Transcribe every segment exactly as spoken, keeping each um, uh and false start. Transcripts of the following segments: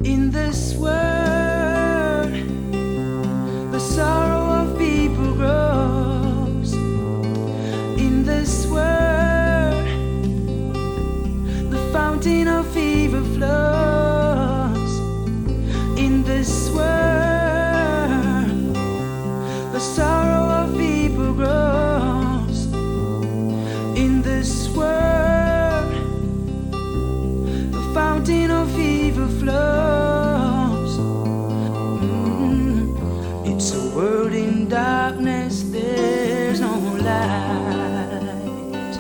In this world, the sorrow of people grows. In this world, the fountain of fever flows. In this world, the sorrow of people grows. In this world, the fountain of fever flows. Mm. It's a world in darkness, there's no light.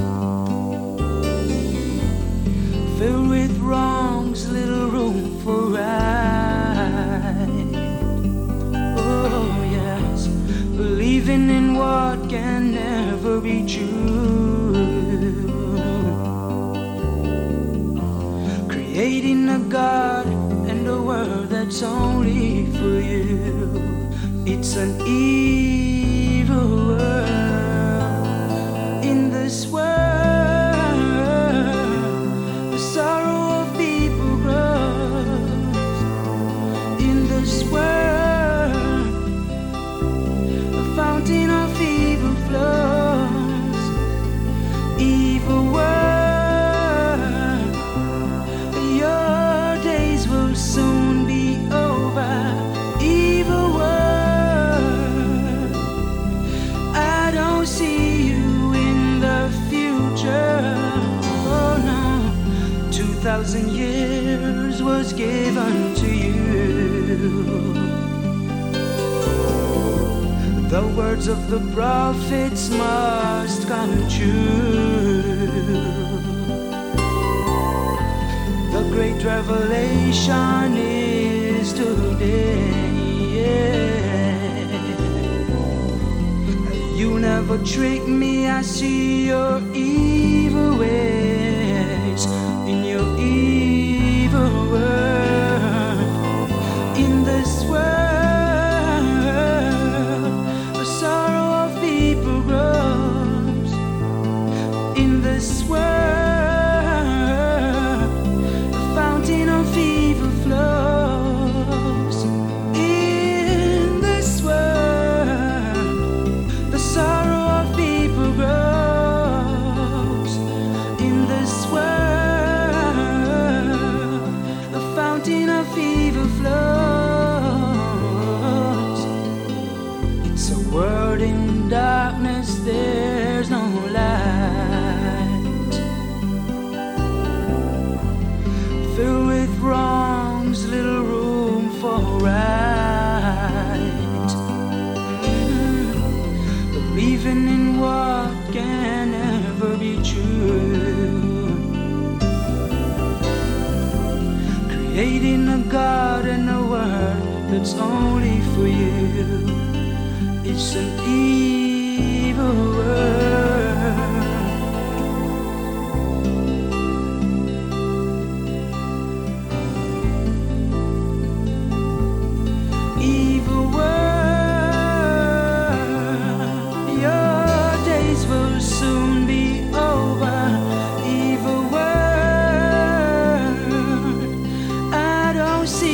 Filled with wrongs, little room for right. Oh yes, believing in what can never be true. Creating a God and a world that's only for you. It's an evil world. In this world, the sorrow of people grows. In this world, the fountain of evil flows. Evil world, your days will soon be over. Evil world, I don't see you in the future. Oh no, two thousand years was given to you. The words of the prophets must come true. The great revelation is today. Yeah. You never trick me, I see your evil ways in your evil world. In this world, the sorrow of people grows. In this world, of evil flows. In this world, the sorrow of people grows. In this world, the fountain of evil flows. It's a world in darkness, there's no light. Filled with wrongs, little room for right. Mm. Believing in what can never be true. Creating a God and a world that's only for you. It's an evil world. Evil world, your days will soon be over. Evil world, I don't see